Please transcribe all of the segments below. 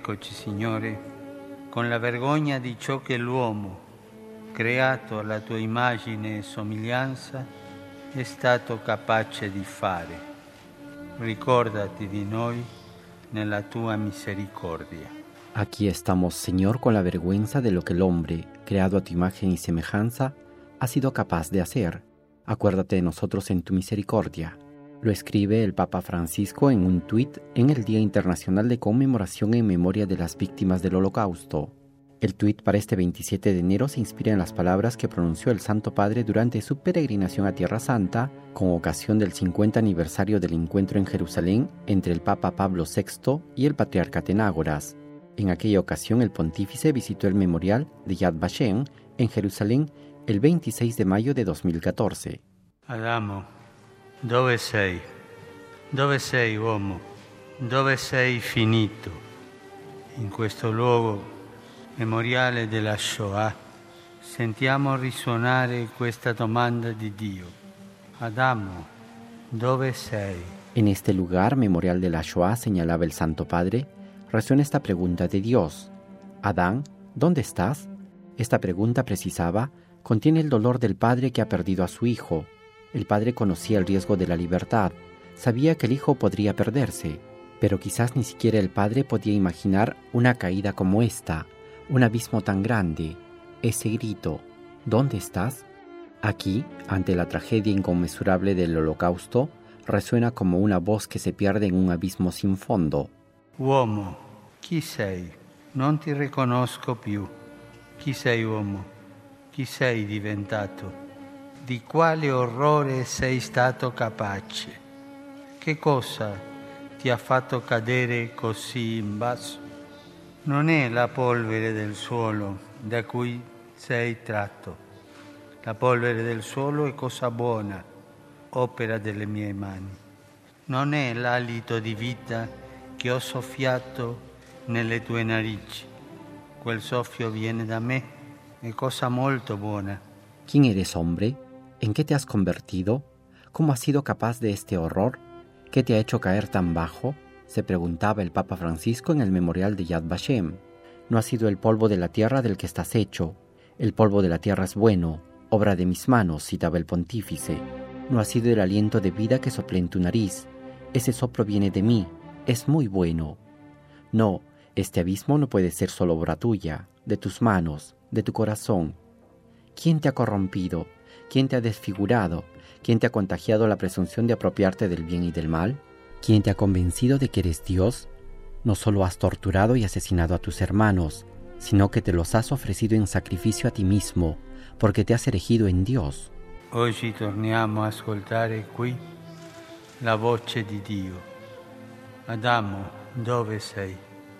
Eccoci, Signore, con la vergogna di ciò che l'uomo, creato alla tua immagine e somiglianza, è stato capace di fare. Ricordati di noi nella tua misericordia. Aquí estamos, Señor, con la vergüenza de lo que el hombre, creado a tu imagen y semejanza, ha sido capaz de hacer. Acuérdate de nosotros en tu misericordia. Lo escribe el Papa Francisco en un tuit en el Día Internacional de Conmemoración en Memoria de las Víctimas del Holocausto. El tuit para este 27 de enero se inspira en las palabras que pronunció el Santo Padre durante su peregrinación a Tierra Santa, con ocasión del 50 aniversario del encuentro en Jerusalén entre el Papa Pablo VI y el Patriarca Atenágoras. En aquella ocasión, el pontífice visitó el memorial de Yad Vashem en Jerusalén el 26 de mayo de 2014. Adamo, dove sei? Dove sei, uomo? Dove sei finito? In questo luogo memoriale della Shoah sentiamo risuonare questa domanda di Dio. Adamo, dove sei? En este lugar memorial de la Shoah, señalaba el Santo Padre, resuena esta pregunta de Dios. Adán, ¿dónde estás? Esta pregunta, precisaba, contiene el dolor del padre que ha perdido a su hijo. El padre conocía el riesgo de la libertad, sabía que el hijo podría perderse, pero quizás ni siquiera el padre podía imaginar una caída como esta, un abismo tan grande. Ese grito, ¿dónde estás? Aquí, ante la tragedia inconmensurable del Holocausto, resuena como una voz que se pierde en un abismo sin fondo. Uomo, chi sei? Non ti riconosco più. Chi sei, uomo? Chi sei diventato? Di quale orrore sei stato capace? Che cosa ti ha fatto cadere così in basso? Non è la polvere del suolo da cui sei tratto. La polvere del suolo è cosa buona, opera delle mie mani. Non è l'alito di vita che ho soffiato nelle tue narici. Quel soffio viene da me, è cosa molto buona. ¿Quién eres, hombre? ¿En qué te has convertido? ¿Cómo has sido capaz de este horror? ¿Qué te ha hecho caer tan bajo? Se preguntaba el Papa Francisco en el memorial de Yad Vashem. No ha sido el polvo de la tierra del que estás hecho. El polvo de la tierra es bueno, obra de mis manos, citaba el pontífice. No ha sido el aliento de vida que soplé en tu nariz. Ese soplo viene de mí, es muy bueno. No, este abismo no puede ser solo obra tuya, de tus manos, de tu corazón. ¿Quién te ha corrompido? ¿Quién te ha desfigurado? ¿Quién te ha contagiado la presunción de apropiarte del bien y del mal? ¿Quién te ha convencido de que eres Dios? No solo has torturado y asesinado a tus hermanos, sino que te los has ofrecido en sacrificio a ti mismo, porque te has erigido en Dios. Oggi torniamo a ascoltare qui la voce di Dio. Adamo, dove sei?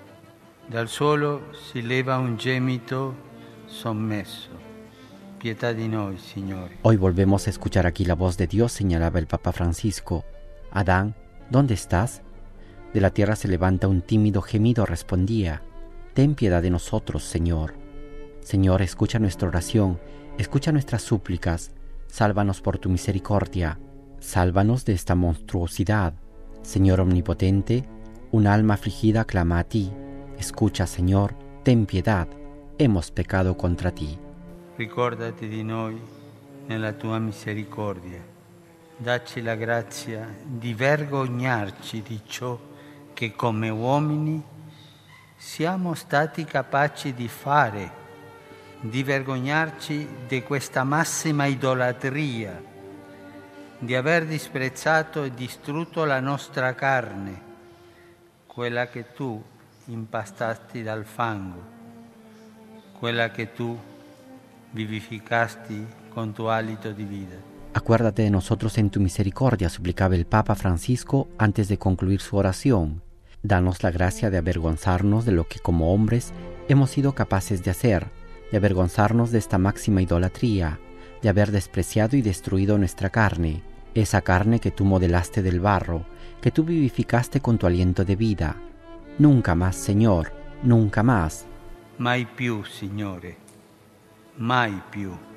Dal suolo si leva un gemito sommesso. Pietà di noi, Signore. Hoy volvemos a escuchar aquí la voz de Dios, señalaba el Papa Francisco. Adán, ¿dónde estás? De la tierra se levanta un tímido gemido, respondía. Ten piedad de nosotros, Señor. Señor, escucha nuestra oración, escucha nuestras súplicas. Sálvanos por tu misericordia. Sálvanos de esta monstruosidad. Señor omnipotente, un alma afligida clama a ti. Escucha, Señor, ten piedad. Hemos pecado contra ti. Ricordati di noi nella tua misericordia. Dacci la grazia di vergognarci di ciò che come uomini siamo stati capaci di fare, di vergognarci di questa massima idolatria, di aver disprezzato e distrutto la nostra carne, quella che tu impastasti dal fango, quella che tu vivificasti con tu hálito di vida. Acuérdate de nosotros en tu misericordia, suplicaba el Papa Francisco antes de concluir su oración. Danos la gracia de avergonzarnos de lo que como hombres hemos sido capaces de hacer, de avergonzarnos de esta máxima idolatría, de haber despreciado y destruido nuestra carne, esa carne que tú modelaste del barro, que tú vivificaste con tu aliento de vida. Nunca más, Señor, nunca más. Mai più, Signore. Mai più.